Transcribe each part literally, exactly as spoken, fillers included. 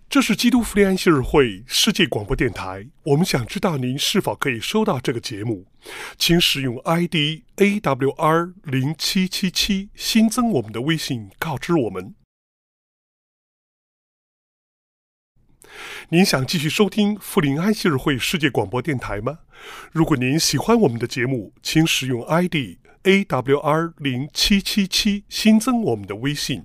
这是基督福音安息日会世界广播电台，我们想知道您是否可以收到这个节目，请使用 I D A W R 零七七七 新增我们的微信告知我们。您想继续收听福临安息日会世界广播电台吗？如果您喜欢我们的节目，请使用 I D A W R 零七七七 新增我们的微信。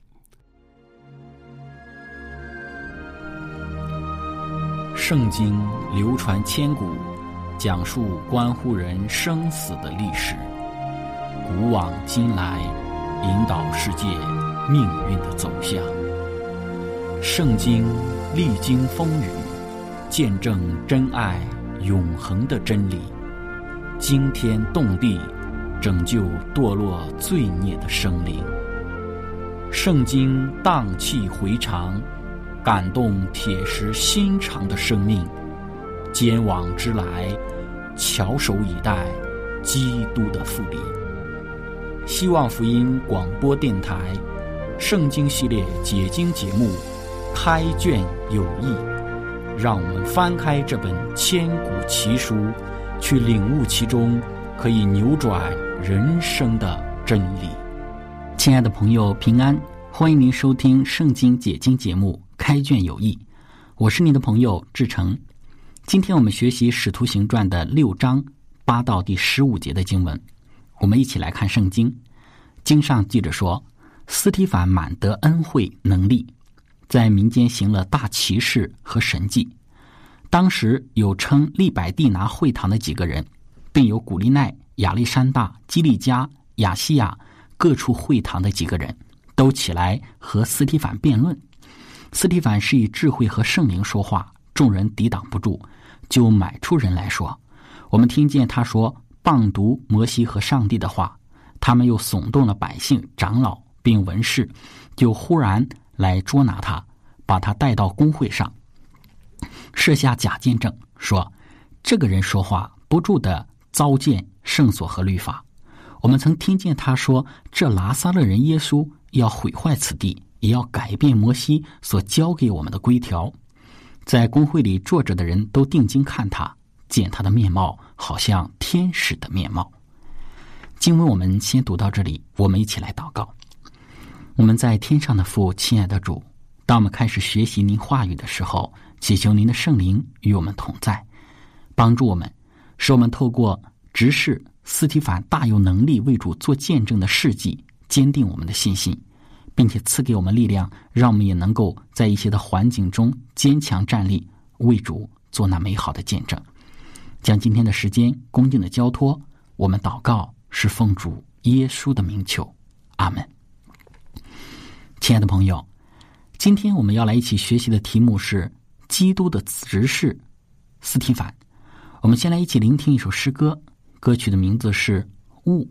圣经流传千古，讲述关乎人生死的历史，古往今来，引导世界命运的走向。圣经历经风雨，见证真爱永恒的真理，惊天动地，拯救堕落罪孽的生灵。圣经荡气回肠，感动铁石心肠的生命，坚往之来，翘首以待基督的复临。希望福音广播电台圣经系列解经节目开卷有益，让我们翻开这本千古奇书，去领悟其中可以扭转人生的真理。亲爱的朋友，平安，欢迎您收听圣经解经节目开卷有益，我是您的朋友志成。今天我们学习使徒行传的六章八到第十五节的经文，我们一起来看圣经。经上记着说，司提反满得恩惠能力，在民间行了大奇事和神迹。当时有称利百地拿会堂的几个人，并有古利奈、亚历山大、基利加、亚西亚各处会堂的几个人，都起来和司提反辩论。司提反是以智慧和圣灵说话，众人抵挡不住，就买出人来说，我们听见他说谤读摩西和上帝的话。他们又耸动了百姓、长老并文士，就忽然来捉拿他，把他带到公会上，设下假见证，说这个人说话不住地糟践圣所和律法。我们曾听见他说，这拿撒勒人耶稣要毁坏此地，也要改变摩西所交给我们的规条。在公会里坐着的人都定睛看他，见他的面貌好像天使的面貌。经文我们先读到这里，我们一起来祷告。我们在天上的父，亲爱的主，当我们开始学习您话语的时候，祈求您的圣灵与我们同在，帮助我们，使我们透过执事司提反大有能力为主做见证的事迹，坚定我们的信心，并且赐给我们力量，让我们也能够在一些的环境中坚强站立，为主做那美好的见证。将今天的时间恭敬的交托，我们祷告是奉主耶稣的名求，阿们。亲爱的朋友，今天我们要来一起学习的题目是基督的执事司提反。我们先来一起聆听一首诗歌，歌曲的名字是雾。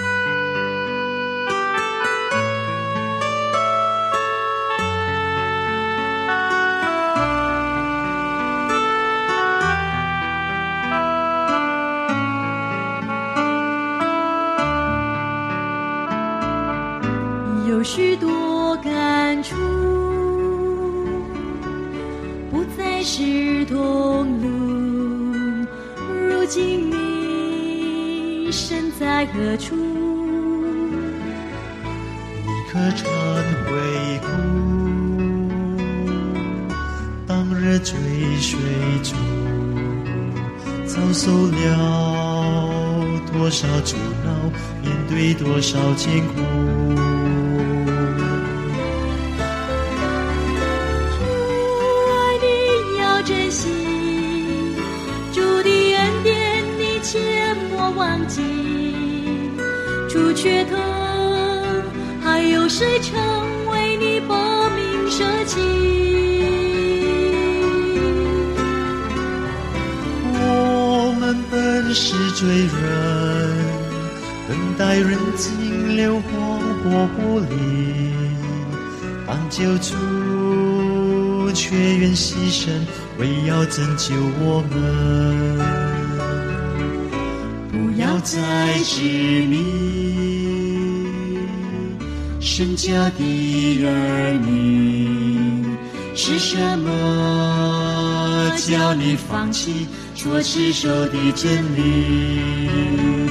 有许多感触，不再是同路，如今你身在何处？ 你可常回顾当日追随中，遭受了多少阻挠，面对多少艰苦。 珍惜主的恩典，你切莫忘记。除却他，还有谁曾为你把命舍弃？ 我们本是罪人，等待人尽流荒或不离，当救主却愿牺牲，为要拯救我们。不要再执迷身家的儿女， 是什么叫你放弃所持守的真理？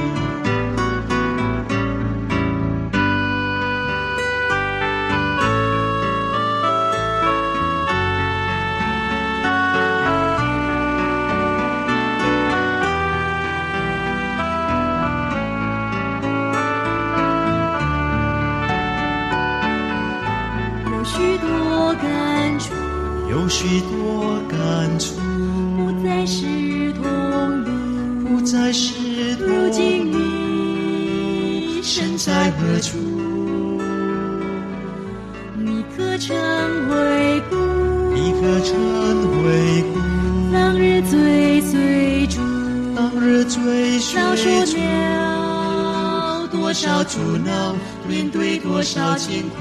有许多感触，不再是同路， 不再是同路。 如今你身在何处？ 你可曾回顾？ 你可曾回顾？ 当日追随主， 当日追随遭受主， 了多少阻挠，面对多少艰苦。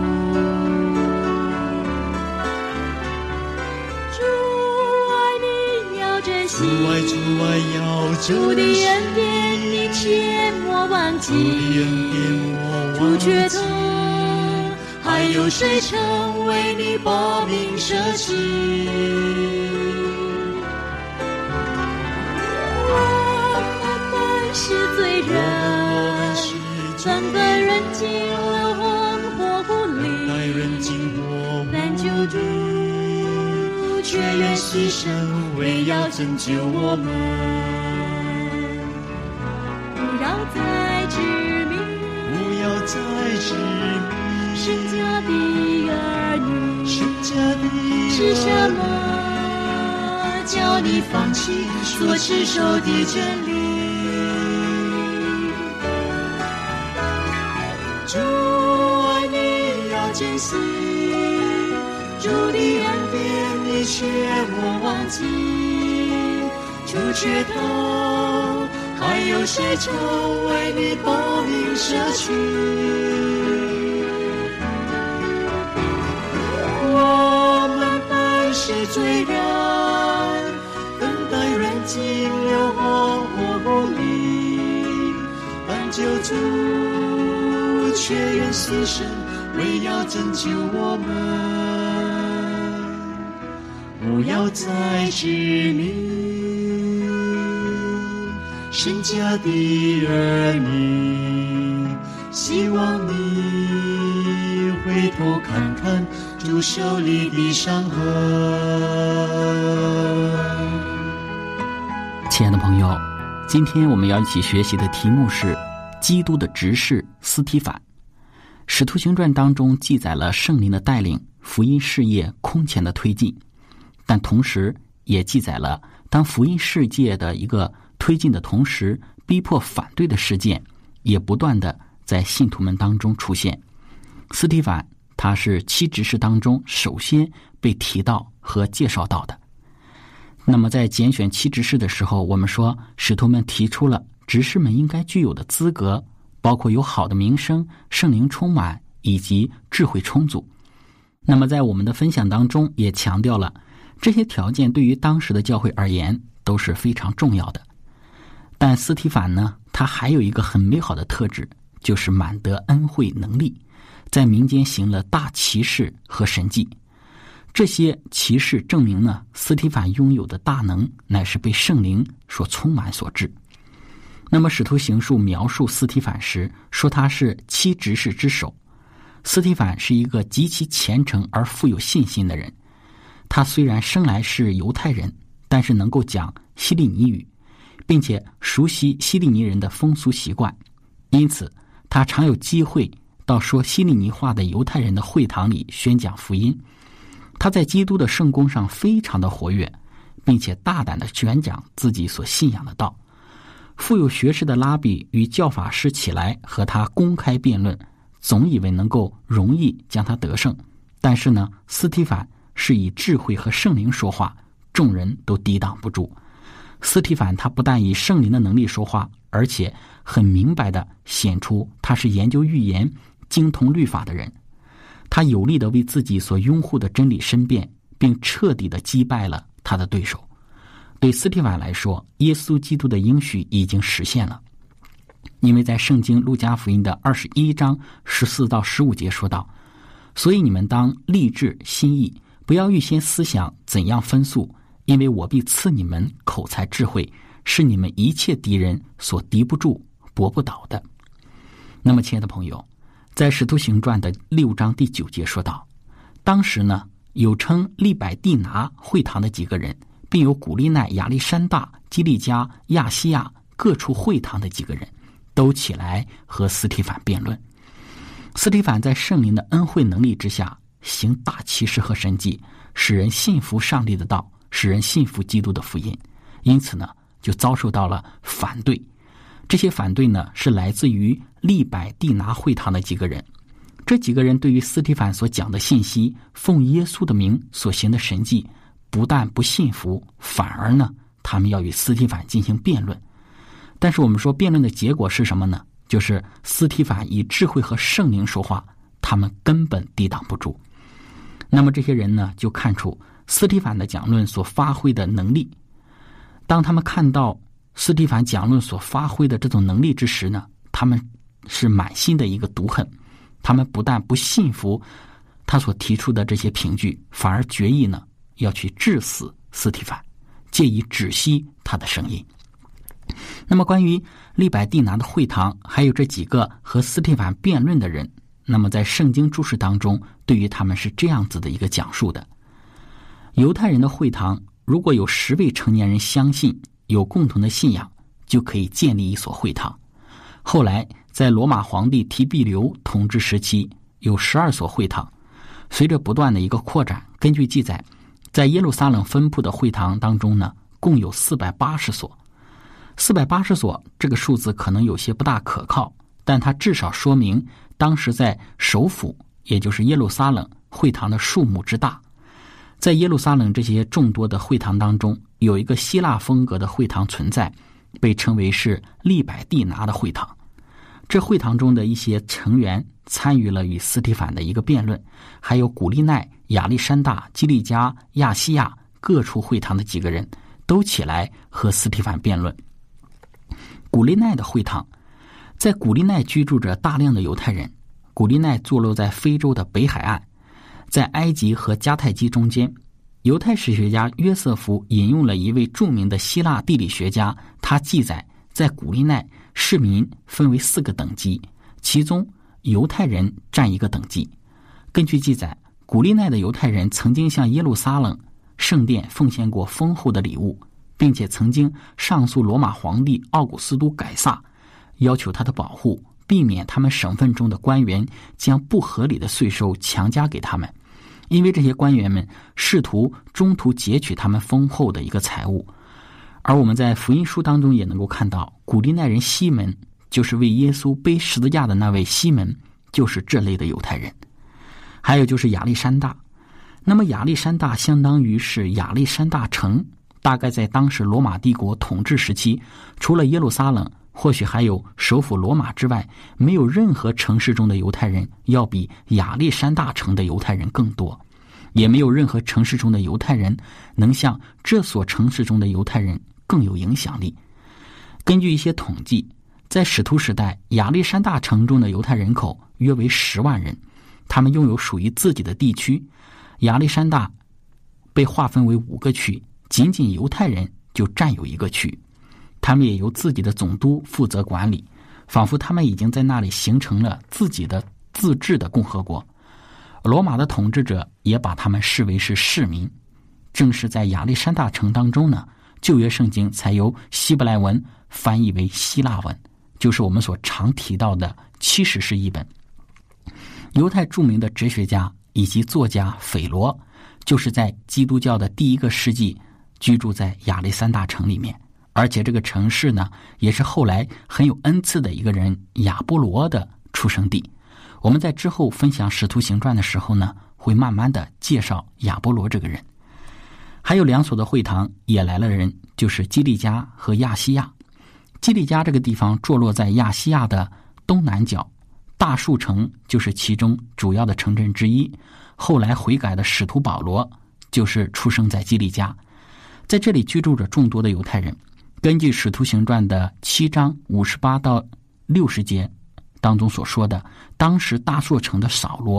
主爱主爱要主的恩典你切莫忘记，主却疼，还有谁曾为你报名舍弃？我们本是罪人，等待人经流荒火湖里，但救主却愿牺牲，为要拯救我们。不要再执迷， 不要再执迷， 神家的儿女， 神家的儿女是什么叫你放弃所持守的真理？主爱你要珍惜，主的恩典你却莫忘记，主却疼，还有谁曾为你报名舍去？我们本是罪人，等待人经流荒火湖里，但救主却愿牺牲，为要拯救我们。不要再执迷，神家的儿女，希望你回头看看主手里的伤痕。 亲爱的朋友，今天我们要一起学习的题目是基督的执事司提反。使徒行传当中记载了圣灵的带领，福音事业空前的推进，但同时也记载了当福音世界的一个推进的同时，逼迫反对的事件也不断的在信徒们当中出现。司提反他是七执事当中首先被提到和介绍到的。那么在拣选七执事的时候，我们说使徒们提出了执事们应该具有的资格，包括有好的名声、圣灵充满以及智慧充足。那么在我们的分享当中也强调了这些条件对于当时的教会而言都是非常重要的。但司提反呢，他还有一个很美好的特质，就是满得恩惠能力，在民间行了大奇事和神迹。这些奇事证明呢，司提反拥有的大能乃是被圣灵所充满所致。那么使徒行述描述司提反时说他是七执事之首。司提反是一个极其虔诚而富有信心的人，他虽然生来是犹太人，但是能够讲希利尼语，并且熟悉希利尼人的风俗习惯，因此他常有机会到说希利尼话的犹太人的会堂里宣讲福音。他在基督的圣工上非常的活跃，并且大胆的宣讲自己所信仰的道。富有学识的拉比与教法师起来和他公开辩论，总以为能够容易将他得胜，但是呢，司提反是以智慧和圣灵说话，众人都抵挡不住。司提反他不但以圣灵的能力说话，而且很明白地显出他是研究预言、精通律法的人。他有力地为自己所拥护的真理申辩，并彻底地击败了他的对手。对司提反来说，耶稣基督的应许已经实现了，因为在圣经路加福音的二十一章十四到十五节说道： 所以你们当立志心意，不要预先思想怎样分诉，因为我必赐你们口才智慧，是你们一切敌人所敌不住驳不倒的。那么亲爱的朋友，在使徒行传的六章第九节说道，当时呢，有称利百地拿会堂的几个人，并有古利奈、亚历山大、基利加、亚西亚各处会堂的几个人，都起来和司提反辩论。司提反在圣灵的恩惠能力之下，行大奇事和神迹，使人信服上帝的道，使人信服基督的福音。因此呢，就遭受到了反对。这些反对呢，是来自于利百地拿会堂的几个人。这几个人对于司提反所讲的信息，奉耶稣的名所行的神迹，不但不信服，反而呢，他们要与司提反进行辩论。但是我们说辩论的结果是什么呢？就是司提反以智慧和圣灵说话，他们根本抵挡不住。那么这些人呢，就看出司提反的讲论所发挥的能力。当他们看到司提反讲论所发挥的这种能力之时呢，他们是满心的一个毒恨。他们不但不信服他所提出的这些凭据，反而决意呢要去治死司提反，借以止息他的声音。那么关于利百地拿的会堂，还有这几个和司提反辩论的人，那么在圣经注释当中，对于他们是这样子的一个讲述的：犹太人的会堂，如果有十位成年人相信，有共同的信仰，就可以建立一所会堂。后来在罗马皇帝提庇留统治时期，有十二所会堂。随着不断的一个扩展，根据记载，在耶路撒冷分布的会堂当中呢，共有四百八十所。四百八十所这个数字可能有些不大可靠，但它至少说明当时在首府，也就是耶路撒冷，会堂的数目之大。在耶路撒冷这些众多的会堂当中，有一个希腊风格的会堂存在，被称为是利百地拿的会堂。这会堂中的一些成员参与了与司提反的一个辩论，还有古利奈、亚历山大、基利加、亚西亚各处会堂的几个人都起来和司提反辩论。古利奈的会堂，在古利奈居住着大量的犹太人。古利奈坐落在非洲的北海岸，在埃及和迦太基中间。犹太史学家约瑟夫引用了一位著名的希腊地理学家，他记载在古利奈市民分为四个等级，其中犹太人占一个等级。根据记载，古利奈的犹太人曾经向耶路撒冷圣殿奉献过丰厚的礼物，并且曾经上诉罗马皇帝奥古斯都改撒，要求他的保护，避免他们省份中的官员将不合理的税收强加给他们，因为这些官员们试图中途截取他们丰厚的一个财物。而我们在福音书当中也能够看到，古利奈人西门，就是为耶稣背十字架的那位西门，就是这类的犹太人。还有就是亚历山大，那么亚历山大相当于是亚历山大城，大概在当时罗马帝国统治时期，除了耶路撒冷，或许还有首府罗马之外，没有任何城市中的犹太人要比亚历山大城的犹太人更多，也没有任何城市中的犹太人能像这所城市中的犹太人更有影响力。根据一些统计，在使徒时代，亚历山大城中的犹太人口约为十万人，他们拥有属于自己的地区。亚历山大被划分为五个区，仅仅犹太人就占有一个区，他们也由自己的总督负责管理，仿佛他们已经在那里形成了自己的自治的共和国。罗马的统治者也把他们视为是市民。正是在亚历山大城当中呢，旧约圣经才由希伯来文翻译为希腊文，就是我们所常提到的七十士译本。犹太著名的哲学家以及作家斐罗，就是在基督教的第一个世纪居住在亚历山大城里面，而且这个城市呢，也是后来很有恩赐的一个人亚波罗的出生地。我们在之后分享使徒行传的时候呢，会慢慢的介绍亚波罗这个人。还有两所的会堂也来了人，就是基利加和亚西亚。基利加这个地方坐落在亚西亚的东南角，大树城就是其中主要的城镇之一。后来悔改的使徒保罗就是出生在基利加，在这里居住着众多的犹太人。根据使徒行传的七章五十八到六十节当中所说的，当时大树城的扫罗，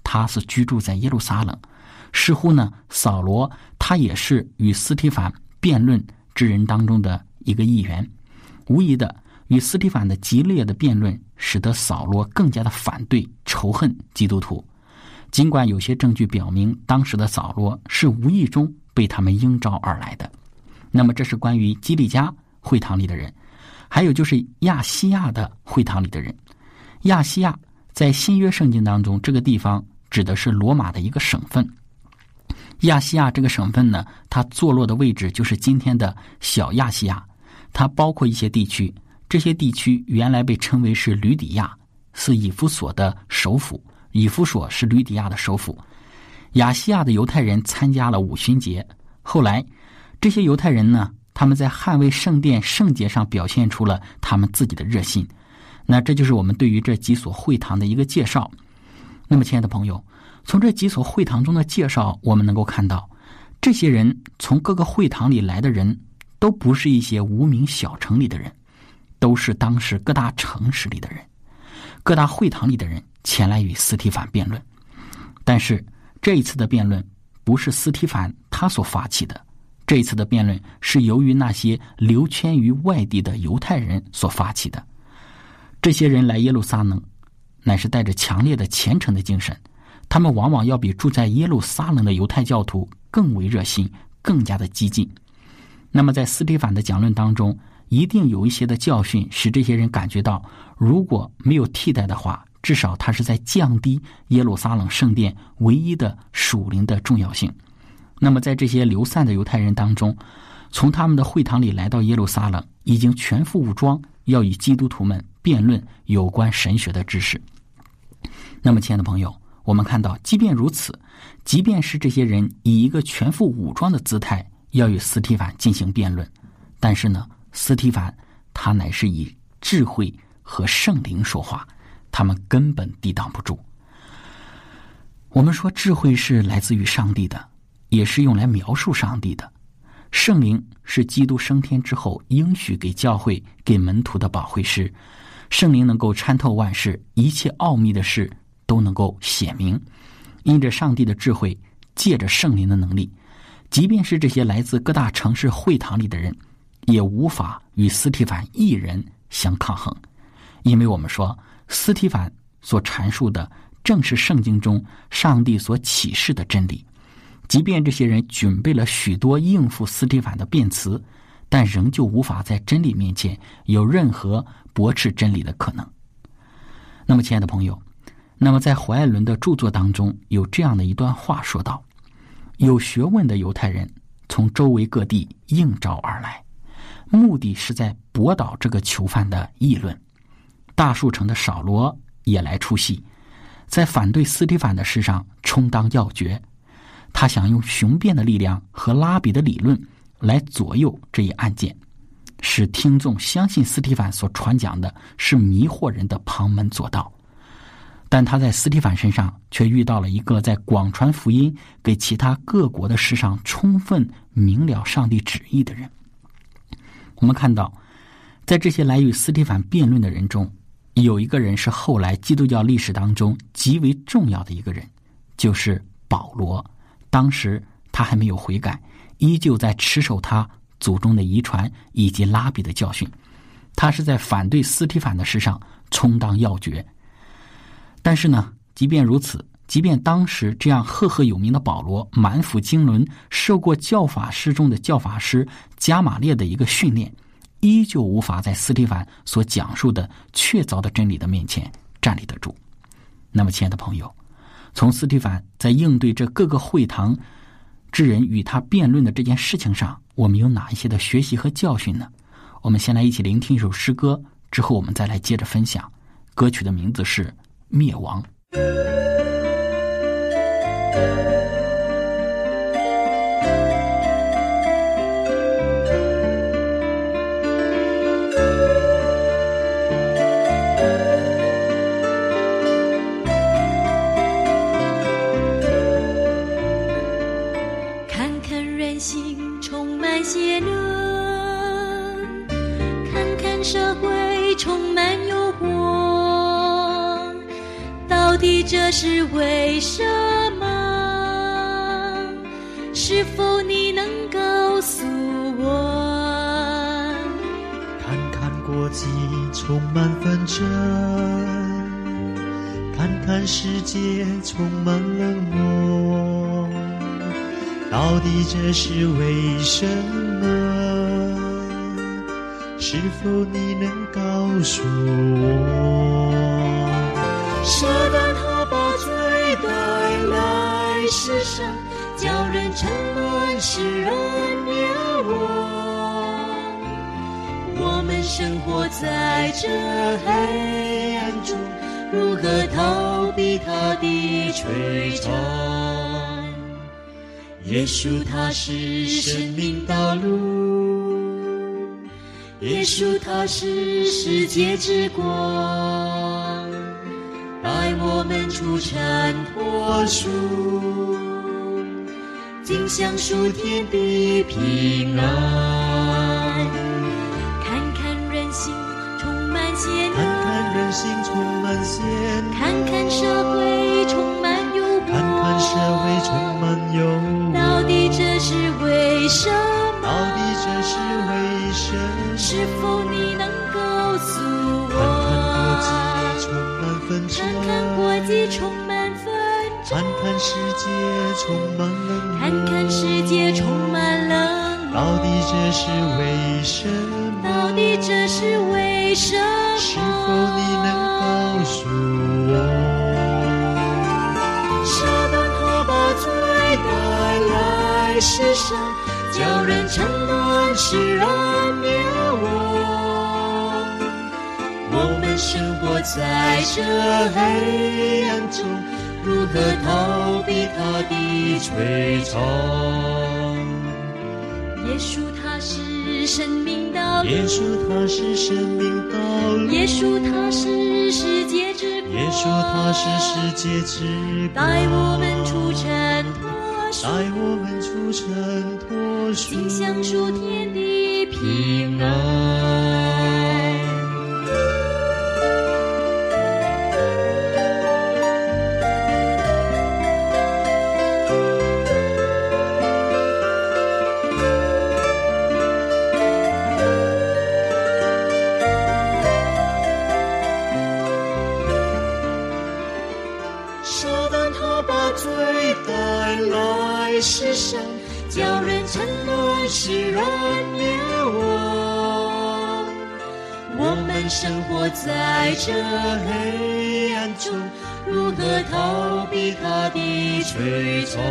他是居住在耶路撒冷。似乎呢，扫罗他也是与司提反辩论之人当中的一个议员。无疑的，与司提反的激烈的辩论使得扫罗更加的反对仇恨基督徒。尽管有些证据表明当时的扫罗是无意中被他们应召而来的。那么这是关于基利家会堂里的人。还有就是亚细亚的会堂里的人。亚细亚在新约圣经当中，这个地方指的是罗马的一个省份。亚细亚这个省份呢，它坐落的位置就是今天的小亚细亚，它包括一些地区，这些地区原来被称为是吕底亚，是以弗所的首府，以弗所是吕底亚的首府。亚细亚的犹太人参加了五旬节，后来这些犹太人呢，他们在捍卫圣殿圣洁上表现出了他们自己的热心。那这就是我们对于这几所会堂的一个介绍。那么亲爱的朋友，从这几所会堂中的介绍，我们能够看到，这些人从各个会堂里来的人都不是一些无名小城里的人，都是当时各大城市里的人，各大会堂里的人前来与司提反辩论。但是这一次的辩论不是司提反他所发起的，这一次的辩论是由于那些流迁于外地的犹太人所发起的。这些人来耶路撒冷乃是带着强烈的虔诚的精神，他们往往要比住在耶路撒冷的犹太教徒更为热心，更加的激进。那么在司提反的讲论当中，一定有一些的教训使这些人感觉到，如果没有替代的话，至少他是在降低耶路撒冷圣殿唯一的属灵的重要性。那么在这些流散的犹太人当中，从他们的会堂里来到耶路撒冷，已经全副武装，要与基督徒们辩论有关神学的知识。那么亲爱的朋友，我们看到即便如此，即便是这些人以一个全副武装的姿态要与司提反进行辩论，但是呢，司提反他乃是以智慧和圣灵说话，他们根本抵挡不住。我们说智慧是来自于上帝的，也是用来描述上帝的。圣灵是基督升天之后应许给教会给门徒的保惠师，圣灵能够参透万事，一切奥秘的事都能够显明。因着上帝的智慧，借着圣灵的能力，即便是这些来自各大城市会堂里的人，也无法与司提反一人相抗衡。因为我们说司提反所阐述的正是圣经中上帝所启示的真理。即便这些人准备了许多应付司提反的辩词，但仍旧无法在真理面前有任何驳斥真理的可能。那么亲爱的朋友，那么在怀爱伦的著作当中有这样的一段话说道，有学问的犹太人从周围各地应召而来，目的是在驳倒这个囚犯的议论。大数城的扫罗也来出席，在反对司提反的事上充当要诀。他想用雄辩的力量和拉比的理论来左右这一案件，使听众相信司提反所传讲的是迷惑人的旁门左道。但他在司提反身上却遇到了一个在广传福音给其他各国的事上充分明了上帝旨意的人。我们看到，在这些来与司提反辩论的人中，有一个人是后来基督教历史当中极为重要的一个人，就是保罗。当时他还没有悔改，依旧在持守他祖宗的遗传以及拉比的教训。他是在反对司提反的事上充当要诀。但是呢，即便如此，即便当时这样赫赫有名的保罗满腹经纶，受过教法师中的教法师加玛列的一个训练，依旧无法在司提反所讲述的确凿的真理的面前站立得住。那么亲爱的朋友，从司提反在应对这各个会堂之人与他辩论的这件事情上，我们有哪一些的学习和教训呢？我们先来一起聆听一首诗歌，之后我们再来接着分享。歌曲的名字是《灭亡》。 邪论，看看社会充满诱惑，到底这是为什么？是否你能告诉我？ 看看国际充满纷争，看看世界充满冷漠，到底这是为什么？是否你能告诉我？ 撒旦他把罪带来世上，叫人沉沦，使人灭亡。我们生活在这黑暗中，如何逃避他的摧残？耶稣他是生命道路，耶稣他是世界之光，带我们出尘脱俗，尽享属天的平安。看看人心充满邪恶， 看看人心充满邪恶， 看看社会充满幽默， 看看社会充满幽默， 到底这是为什么？ 到底这是为什么？ 是否你能告诉我？ 看看国际充满纷争， 看看国际充满纷争， 看看世界充满冷漠， 看看世界充满冷漠， 到底这是为什么？ 到底这是为什么？ 是否你能告诉我？ 撒旦他把罪带来世上，叫人沉沦，使人灭亡。我们生活在这黑暗中，如何逃避他的摧残？耶稣他是生命道路， 耶稣他是生命道路， 耶稣他是世界之光， 耶稣他是世界之光， 带我们出尘脱俗， 带我们出尘脱俗， 尽享属天的平安。世上叫人沉沦，使人灭亡。我们生活在这黑暗中，如何逃避他的摧残？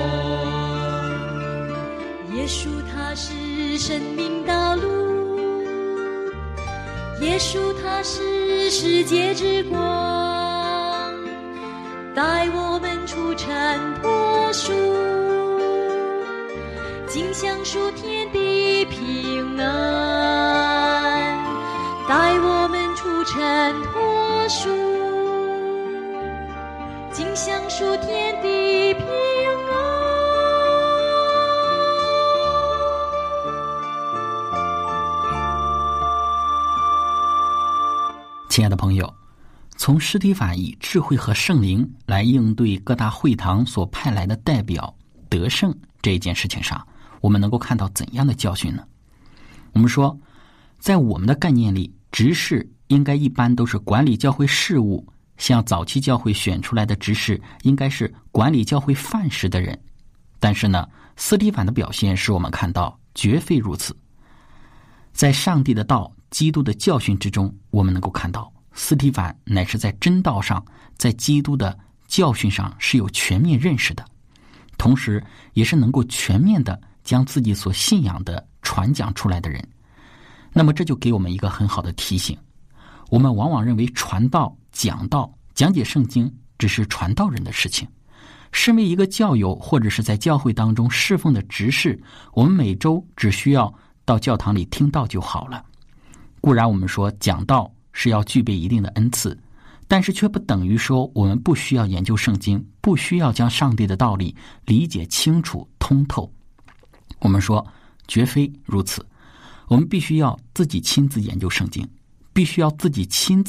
耶稣他是生命道路，耶稣他是世界之光，带我们出尘脱俗，尽享属天的平安，带我们出尘脱俗，尽享属天的平安。 亲爱的朋友，从司提反以智慧和圣灵来应对各大会堂所派来的代表得胜这一件事情上，我们能够看到怎样的教训呢？我们说，在我们的概念里，执事应该一般都是管理教会事务，像早期教会选出来的执事应该是管理教会饭食的人。但是呢，司提反的表现使我们看到绝非如此。在上帝的道、基督的教训之中，我们能够看到司提反乃是在真道上，在基督的教训上是有全面认识的，同时也是能够全面的将自己所信仰的传讲出来的人。那么这就给我们一个很好的提醒，我们往往认为传道、讲道、讲解圣经只是传道人的事情。身为一个教友或者是在教会当中侍奉的执事，我们每周只需要到教堂里听道就好了。固然我们说讲道是要具备一定的恩赐，但是却不等于说我们不需要研究圣经，不需要将上帝的道理理解清楚通透。我们说绝非如此，我们必须要自己亲自研究圣经，必须要自己亲自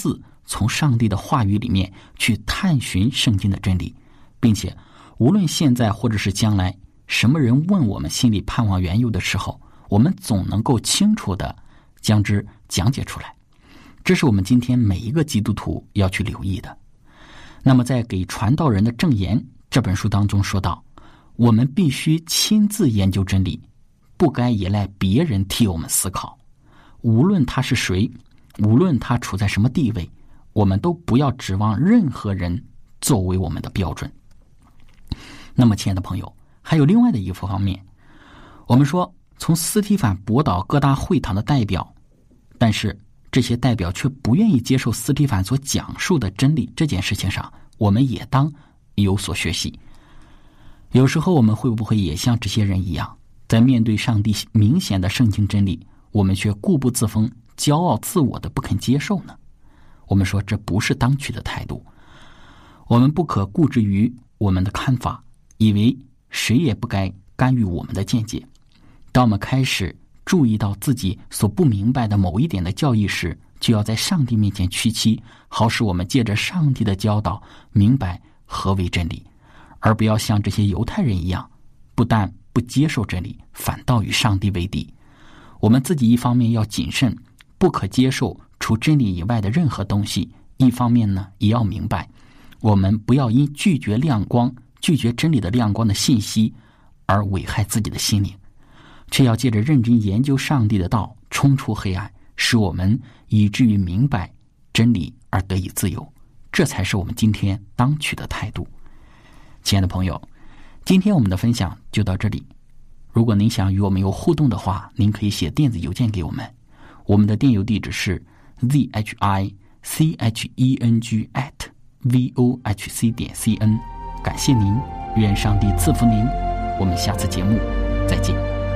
从上帝的话语里面去探寻圣经的真理，并且无论现在或者是将来，什么人问我们心里盼望缘由的时候，我们总能够清楚地将之讲解出来。这是我们今天每一个基督徒要去留意的。那么在给传道人的证言这本书当中说到，我们必须亲自研究真理，不该依赖别人替我们思考。无论他是谁，无论他处在什么地位，我们都不要指望任何人作为我们的标准。那么亲爱的朋友，还有另外的一个方面，我们说从斯提反驳倒各大会堂的代表，但是这些代表却不愿意接受斯提反所讲述的真理，这件事情上我们也当有所学习。有时候我们会不会也像这些人一样，在面对上帝明显的圣经真理，我们却固步自封，骄傲自我的不肯接受呢？我们说这不是当取的态度。我们不可固执于我们的看法，以为谁也不该干预我们的见解。当我们开始注意到自己所不明白的某一点的教义时，就要在上帝面前屈膝，好使我们借着上帝的教导明白何为真理，而不要像这些犹太人一样，不但不接受真理，反倒与上帝为敌。我们自己一方面要谨慎，不可接受除真理以外的任何东西，一方面呢，也要明白，我们不要因拒绝亮光、拒绝真理的亮光的信息而危害自己的心灵，却要借着认真研究上帝的道，冲出黑暗，使我们以至于明白真理而得以自由。这才是我们今天当取的态度。亲爱的朋友，今天我们的分享就到这里。如果您想与我们有互动的话，您可以写电子邮件给我们，我们的电邮地址是 z h i c h e n g at v o h c 点 c n。 感谢您，愿上帝赐福您，我们下次节目再见。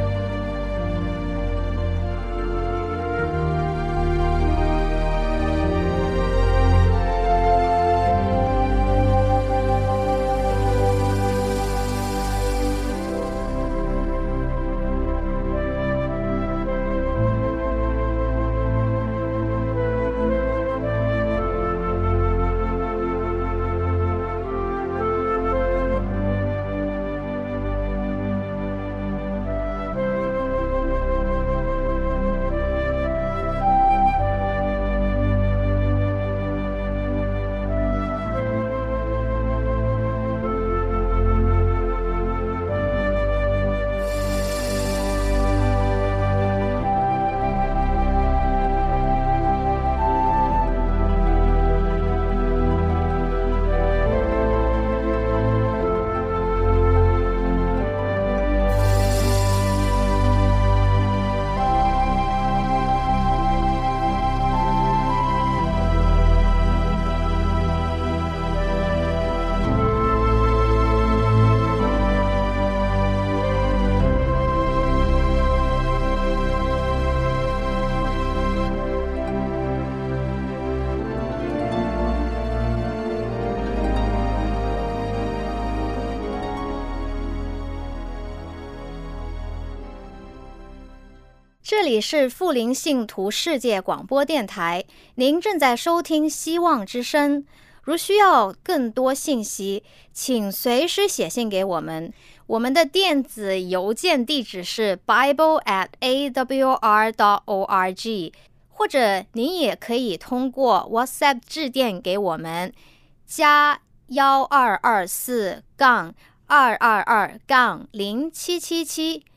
这里是富林信徒世界广播电台，您正在收听希望之声。如需要更多信息，请随时写信给我们。我们的电子邮件地址是 bible at a w r dot org， 或者您也可以通过 WhatsApp 致电给我们，加幺二二四杠二二二杠零七七七。